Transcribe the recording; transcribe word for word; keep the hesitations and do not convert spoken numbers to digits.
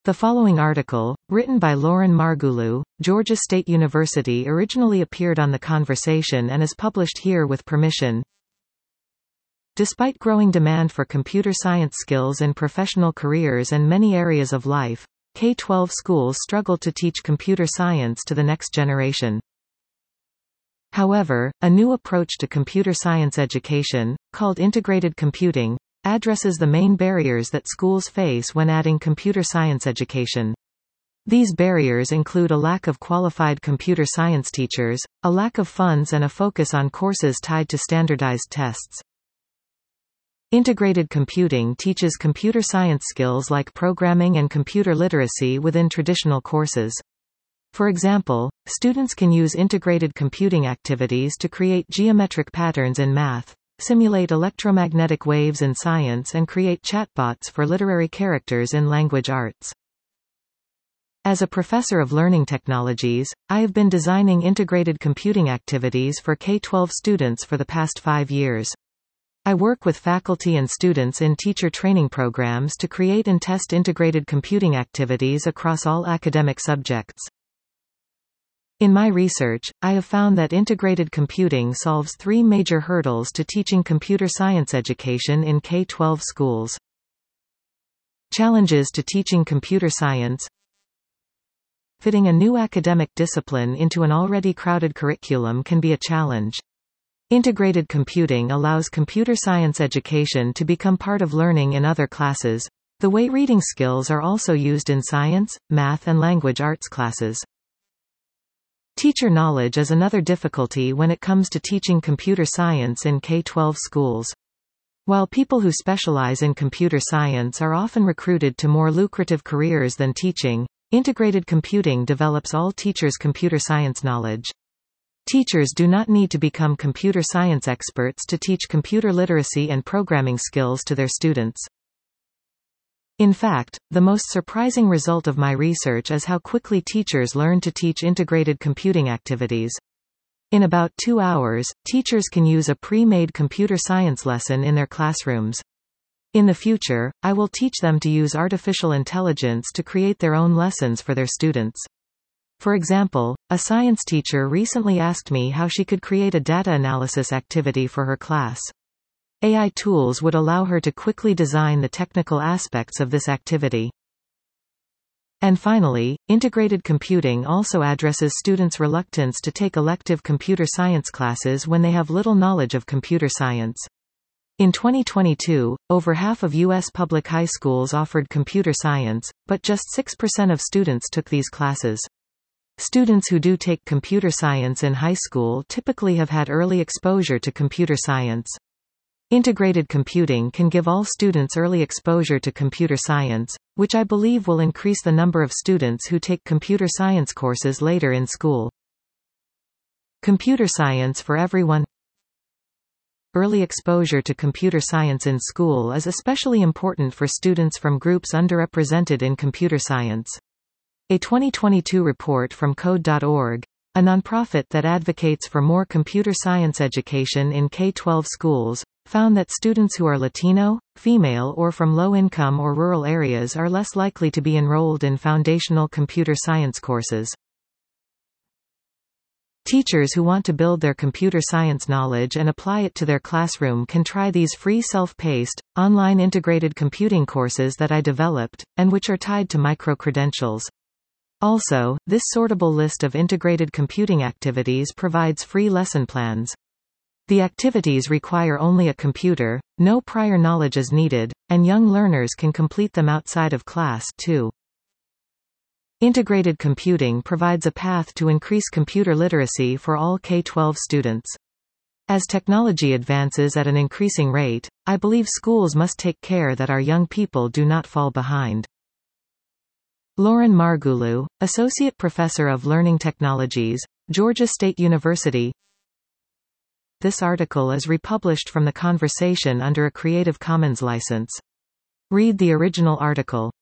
The following article, written by Lauren Margulu, Georgia State University, originally appeared on The Conversation and is published here with permission. Despite growing demand for computer science skills in professional careers and many areas of life, K twelve schools struggle to teach computer science to the next generation. However, a new approach to computer science education, called integrated computing, addresses the main barriers that schools face when adding computer science education. These barriers include a lack of qualified computer science teachers, a lack of funds, and a focus on courses tied to standardized tests. Integrated computing teaches computer science skills like programming and computer literacy within traditional courses. For example, students can use integrated computing activities to create geometric patterns in math, simulate electromagnetic waves in science, and create chatbots for literary characters in language arts. As a professor of learning technologies, I have been designing integrated computing activities for K twelve students for the past five years. I work with faculty and students in teacher training programs to create and test integrated computing activities across all academic subjects. In my research, I have found that integrated computing solves three major hurdles to teaching computer science education in K twelve schools. Challenges to teaching computer science. Fitting a new academic discipline into an already crowded curriculum can be a challenge. Integrated computing allows computer science education to become part of learning in other classes, the way reading skills are also used in science, math, and language arts classes. Teacher knowledge is another difficulty when it comes to teaching computer science in K twelve schools. While people who specialize in computer science are often recruited to more lucrative careers than teaching, integrated computing develops all teachers' computer science knowledge. Teachers do not need to become computer science experts to teach computer literacy and programming skills to their students. In fact, the most surprising result of my research is how quickly teachers learn to teach integrated computing activities. In about two hours, teachers can use a pre-made computer science lesson in their classrooms. In the future, I will teach them to use artificial intelligence to create their own lessons for their students. For example, a science teacher recently asked me how she could create a data analysis activity for her class. A I tools would allow her to quickly design the technical aspects of this activity. And finally, integrated computing also addresses students' reluctance to take elective computer science classes when they have little knowledge of computer science. In twenty twenty-two, over half of U S public high schools offered computer science, but just six percent of students took these classes. Students who do take computer science in high school typically have had early exposure to computer science. Integrated computing can give all students early exposure to computer science, which I believe will increase the number of students who take computer science courses later in school. Computer science for everyone. Early exposure to computer science in school is especially important for students from groups underrepresented in computer science. A twenty twenty-two report from code dot org, a nonprofit that advocates for more computer science education in K twelve schools, found that students who are Latino, female, or from low-income or rural areas are less likely to be enrolled in foundational computer science courses. Teachers who want to build their computer science knowledge and apply it to their classroom can try these free self-paced, online integrated computing courses that I developed, and which are tied to micro-credentials. Also, this sortable list of integrated computing activities provides free lesson plans. The activities require only a computer, no prior knowledge is needed, and young learners can complete them outside of class, too. Integrated computing provides a path to increase computer literacy for all K twelve students. As technology advances at an increasing rate, I believe schools must take care that our young people do not fall behind. Lauren Margulu, Associate Professor of Learning Technologies, Georgia State University. This article is republished from The Conversation under a Creative Commons license. Read the original article.